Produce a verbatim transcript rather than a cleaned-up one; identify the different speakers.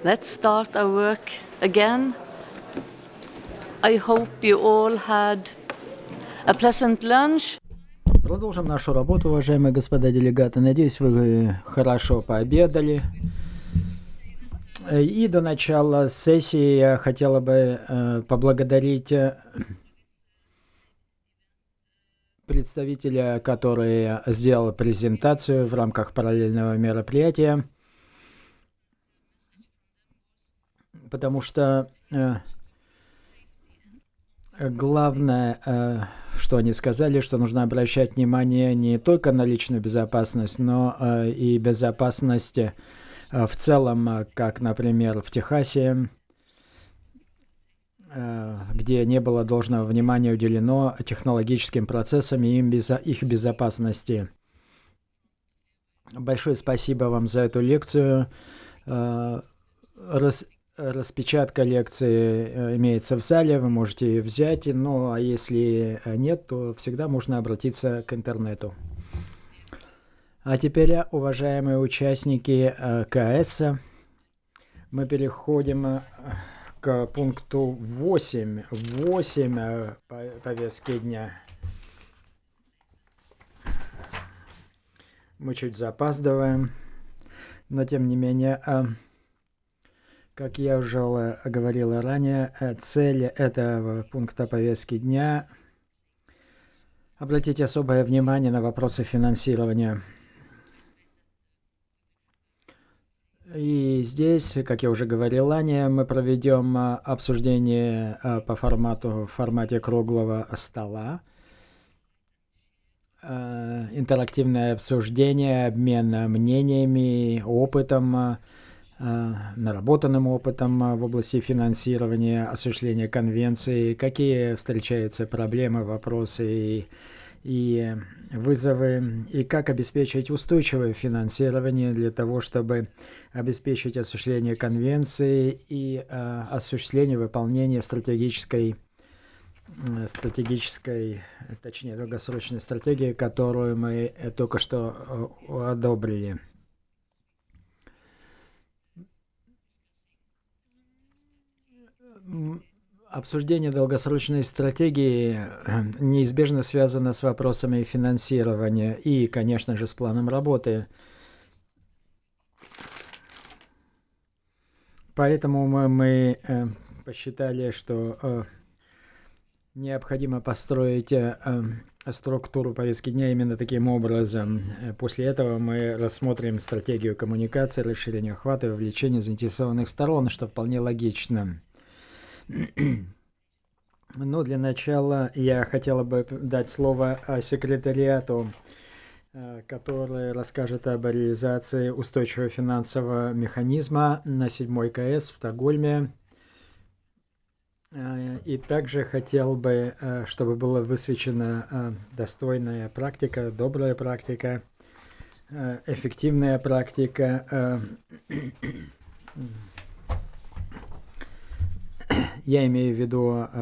Speaker 1: Let's start our work again. I hope you all had a pleasant lunch.
Speaker 2: Продолжим нашу работу, уважаемые господа делегаты. Надеюсь, вы хорошо пообедали. И до начала сессии я хотела бы поблагодарить представителя, который сделал презентацию в рамках параллельного мероприятия, потому что главное, что они сказали, что нужно обращать внимание не только на личную безопасность, но и безопасность в целом, как, например, в Техасе, где не было должного внимания уделено технологическим процессам и их безопасности. Большое спасибо вам за эту лекцию. Рас, распечатка лекции имеется в зале, вы можете ее взять, ну а если нет, то всегда можно обратиться к интернету. А теперь, уважаемые участники КС, мы переходим к пункту восемь. восемь повестки дня. Мы чуть запаздываем, но тем не менее, как я уже говорил ранее, цель этого пункта повестки дня – обратить особое внимание на вопросы финансирования. И здесь, как я уже говорил ранее, мы проведем обсуждение по формату, в формате круглого стола. Интерактивное обсуждение, обмен мнениями, опытом, наработанным опытом в области финансирования, осуществления конвенции, какие встречаются проблемы, вопросы и, и вызовы, и как обеспечить устойчивое финансирование для того, чтобы обеспечить осуществление конвенции и э, осуществление выполнения стратегической, стратегической, точнее, долгосрочной стратегии, которую мы только что одобрили. Обсуждение долгосрочной стратегии неизбежно связано с вопросами финансирования и, конечно же, с планом работы. Поэтому мы, мы э, посчитали, что э, необходимо построить э, структуру повестки дня именно таким образом. После этого мы рассмотрим стратегию коммуникации, расширения охвата и вовлечения заинтересованных сторон, что вполне логично. Но для начала я хотела бы дать слово секретариату, который расскажет об реализации устойчивого финансового механизма на седьмой КС в Стокгольме. И также хотел бы, чтобы была высвечена достойная практика, добрая практика, эффективная практика. Я имею в виду